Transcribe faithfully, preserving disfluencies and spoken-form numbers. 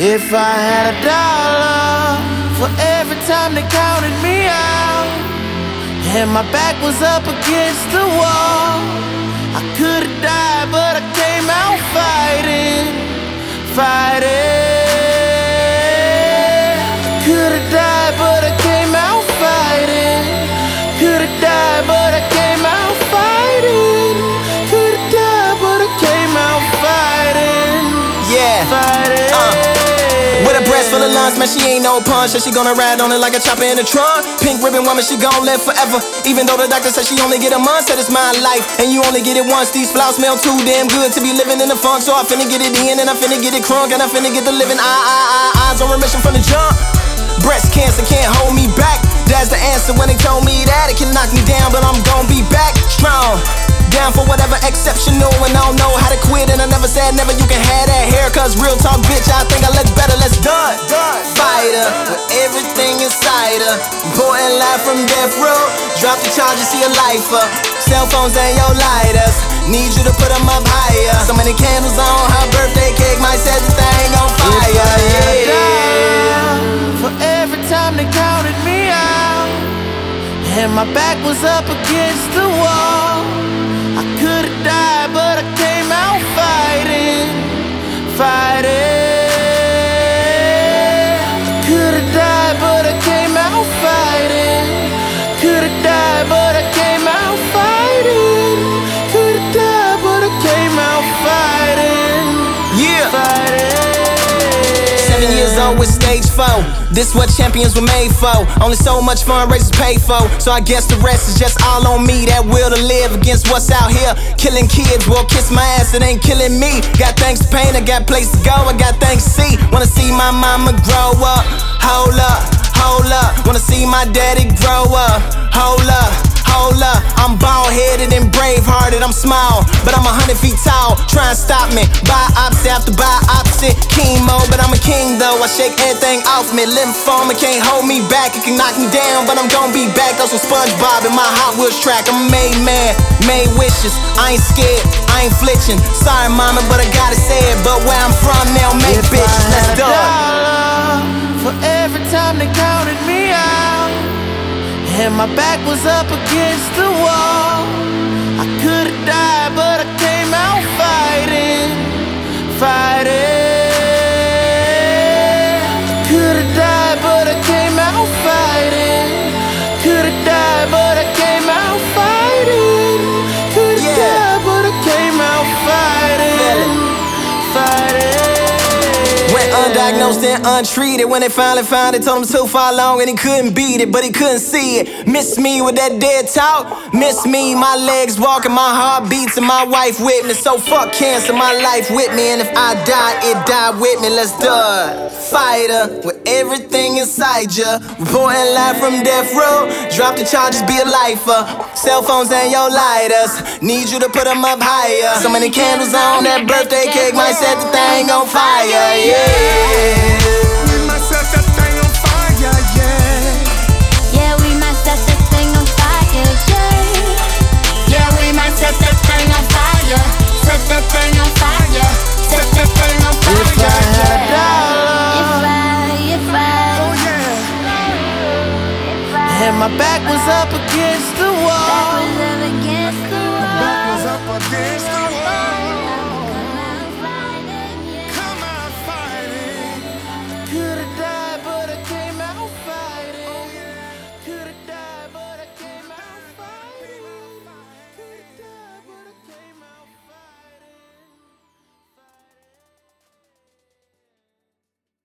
If I had a dollar for every time they counted me out, and my back was up against the wall, I could've died, but I came out fighting, fighting. I could've died, but I came out fighting. Could've died, but I came out fighting. Could've died, but I came out fighting. Yeah, fighting. Uh. With a breast full of lungs, man, she ain't no punch. And she gonna ride on it like a chopper in a trunk. Pink ribbon woman, she gon' live forever. Even though the doctor said she only get a month. Said it's my life, and you only get it once. These flowers smell too damn good to be living in the funk. So I finna get it in, and I finna get it crunk, and I finna get the living. I, I, I, eyes on remission from the jump. Breast cancer can't hold me back. That's the answer when they told me that. It can knock me down, but I'm gon' be back strong. Down for whatever exceptional, and I don't know how to quit. And I never said never, you can have that hair. Cause real talk, bitch, I think I look better. Let's done. Fighter with everything inside her. Important life from death row. Drop the charges, see a lifer. Cell phones and your lighters. Need you to put them up higher. So many candles on her birthday cake. Might set the thing on fire. Yeah. For every time they counted me out, and my back was up against the wall, I could've died, but I came out fighting, fighting. I could've died, but I came out fighting. Could've died, but I came out fighting. Could've died, but I came out fighting. Yeah. Fighting. Seven years old with stage four. This what champions were made for. Only so much fundraisers paid for. So I guess the rest is just all on me. That will to live against what's out here. Killing kids, well kiss my ass, it ain't killing me. Got things to paint, I got place to go, I got things to see. Wanna see my mama grow up. Hold up, hold up. Wanna see my daddy grow up. Hold up, hold up. I'm bald-headed and brave-hearted, I'm small, but I'm a hundred feet tall. Try and stop me, biopsy after biopsy. Chemo, but I'm a king though. I shake everything off me. Lymphoma can't hold me back. It can knock me down, but I'm gon' be back. Throw some SpongeBob in my Hot Wheels track. I'm a made man, made wishes. I ain't scared, I ain't flinching. Sorry mama, but I gotta say it. But where I'm from, they don't make bitches. Let's do it. For every time they counted me out, and my back was up against the wall, I could've died, but I came out fighting, fighting. I could've died, but I came out fighting. Could've died, but I came out fighting. Could've Yeah. died, but I came out fighting, fighting. Went undiagnosed and untreated. When they finally found it, told him too far long and he couldn't beat it, but he couldn't see it. Miss me with that dead talk. Miss me, my legs walking, my heart beats, and my wife with me. So fuck cancer, my life with me. And if I die, it died with me. Let's do it. Fighter with everything inside ya. Reporting live from death row. Drop the charges, be a lifer. Cell phones and your lighters. Need you to put them up higher. So many candles on that birthday cake. Might set the thing on fire, yeah. We might set that thing on fire, yeah. Yeah, we might set that thing on fire, yeah. Yeah, we might set that thing on fire. Set that thing on fire. Set that thing on fire, If I had a yeah. dollar, If I, if I, Oh yeah. and my back was up against the